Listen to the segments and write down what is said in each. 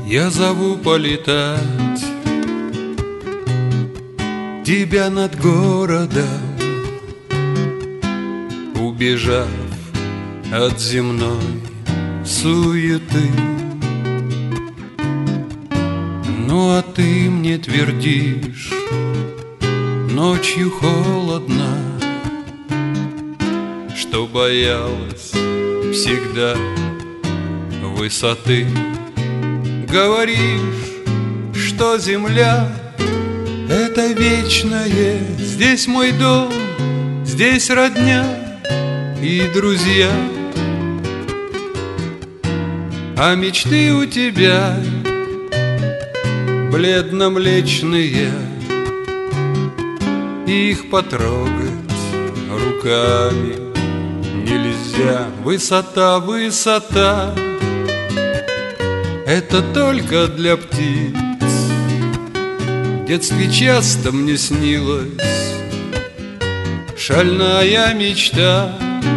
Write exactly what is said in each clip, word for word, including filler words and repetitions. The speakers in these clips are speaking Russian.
Я зову полетать тебя над городом, убежав от земной суеты. Ну а ты мне твердишь, ночью холодно, что боялась всегда высоты. Говоришь, что земля — это вечное, здесь мой дом, здесь родня и друзья. А мечты у тебя бледно-млечные, их потрогать руками нельзя. Высота, высота — это только для птиц. В детстве часто мне снилась шальная мечта.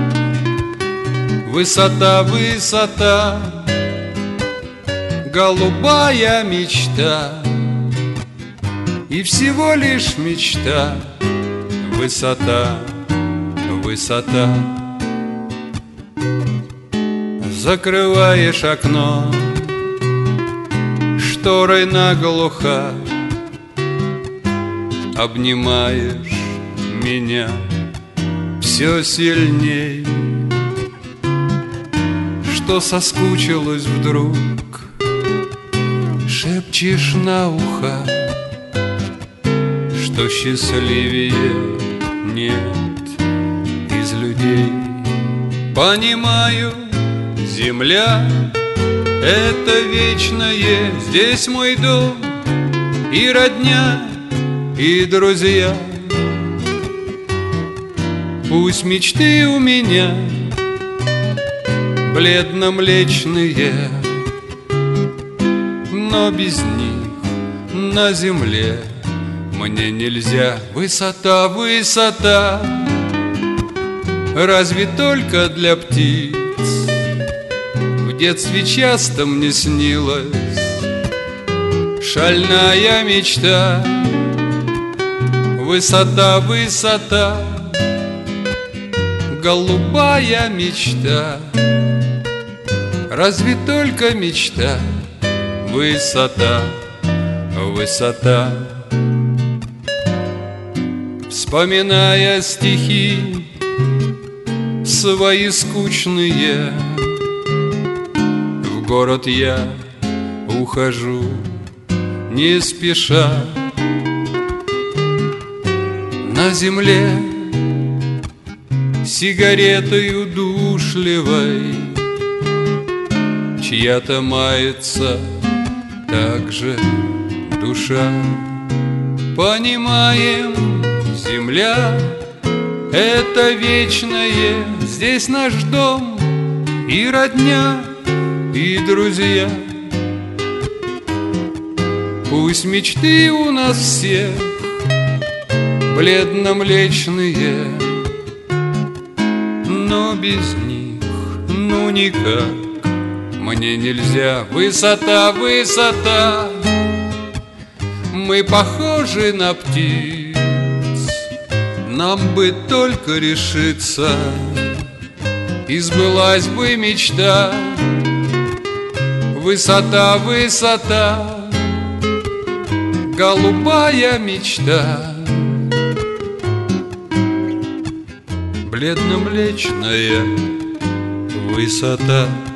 Высота, высота, голубая мечта, и всего лишь мечта. Высота, высота. Закрываешь окно шторой наглухо, обнимаешь меня все сильней. Что соскучилась вдруг, шепчешь на ухо, что счастливее нет из людей. Понимаю, земля — это вечное, здесь мой дом и родня, и друзья. Пусть мечты у меня бледно-млечные, но без них на земле мне нельзя. Высота, высота, разве только для птиц. В детстве часто мне снилась шальная мечта. Высота, высота, голубая мечта, разве только мечта. Высота, высота. Вспоминая стихи свои скучные, в город я ухожу не спеша. На земле сигаретой удушливой чья-то мается также душа. Понимаем, земля — это вечное, здесь наш дом и родня, и друзья. Пусть мечты у нас всех бледно-млечные, но без них ну никак мне нельзя. Высота, высота, мы похожи на птиц, нам бы только решиться, и сбылась бы мечта. Высота, высота, голубая мечта, бледно-млечная высота.